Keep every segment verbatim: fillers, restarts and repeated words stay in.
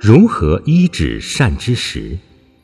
如何医治善知识？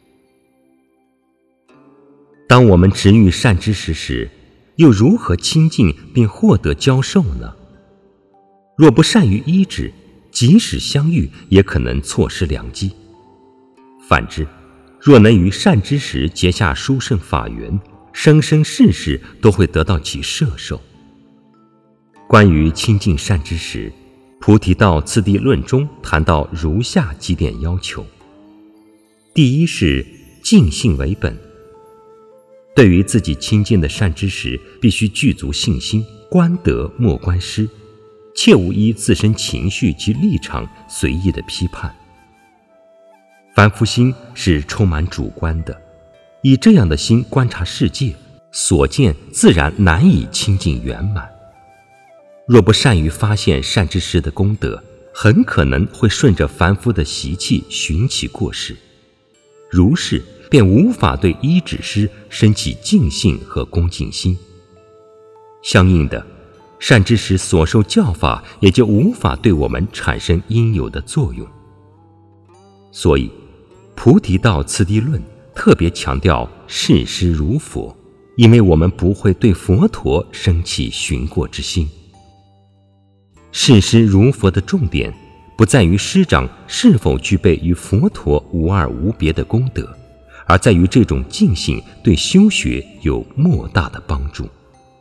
当我们执欲善知识时，又如何亲近并获得教授呢？若不善于医治，即使相遇也可能错失良机。反之，若能与善知识结下殊胜法缘，生生世世都会得到其摄受。关于亲近善知识，菩提道次第论中谈到如下几点要求。第一是敬信为本，对于自己亲近的善知识，必须具足信心，观德莫观失，切勿依自身情绪及立场随意的批判。凡夫心是充满主观的，以这样的心观察世界，所见自然难以亲近圆满。若不善于发现善知识的功德，很可能会顺着凡夫的习气寻其过失，如是便无法对医治师生起敬信和恭敬心。相应的，善知识所受教法也就无法对我们产生应有的作用。所以菩提道次第论特别强调视师如佛，因为我们不会对佛陀生起寻过之心。视师如佛的重点不在于师长是否具备与佛陀无二无别的功德，而在于这种敬信对修学有莫大的帮助。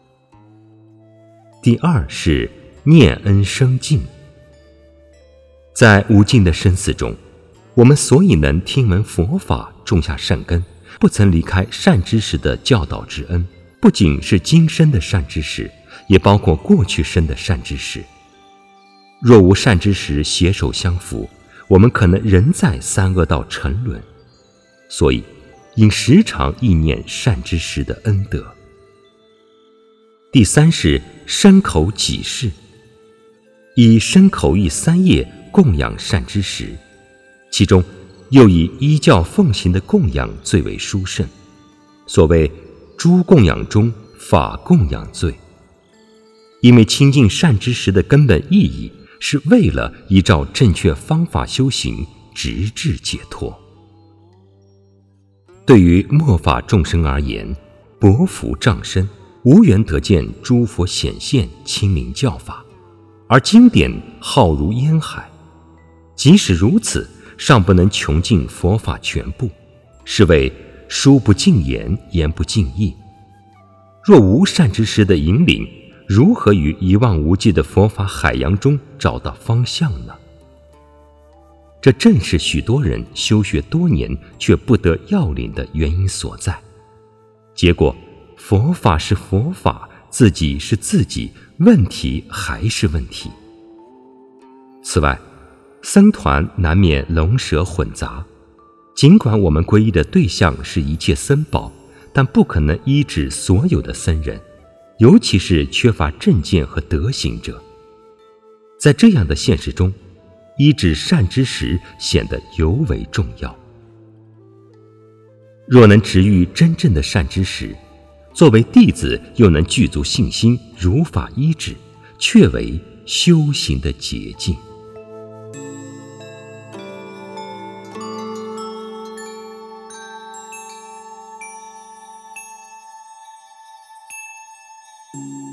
第二是念恩生敬。在无尽的生死中，我们所以能听闻佛法，种下善根，不曾离开善知识的教导之恩，不仅是今生的善知识，也包括过去生的善知识。若无善知识携手相扶，我们可能仍在三恶道沉沦。所以应时常忆念善知识的恩德。第三是身口己事，以身口意三业供养善知识，其中又以依教奉行的供养最为殊胜。所谓诸供养中法供养最，因为亲近善知识的根本意义是为了依照正确方法修行，直至解脱。对于末法众生而言，薄福障身，无缘得见诸佛显现亲临教法，而经典浩如烟海，即使如此，尚不能穷尽佛法全部，是谓书不尽言，言不尽意。若无善知识的引领，如何于一望无际的佛法海洋中找到方向呢？这正是许多人修学多年却不得要领的原因所在。结果佛法是佛法，自己是自己，问题还是问题。此外，僧团难免龙蛇混杂，尽管我们皈依的对象是一切僧宝，但不可能医治所有的僧人，尤其是缺乏正见和德行者。在这样的现实中，医治善知识显得尤为重要。若能直遇真正的善知识，作为弟子又能具足信心，如法医治，确为修行的捷径。 嗯。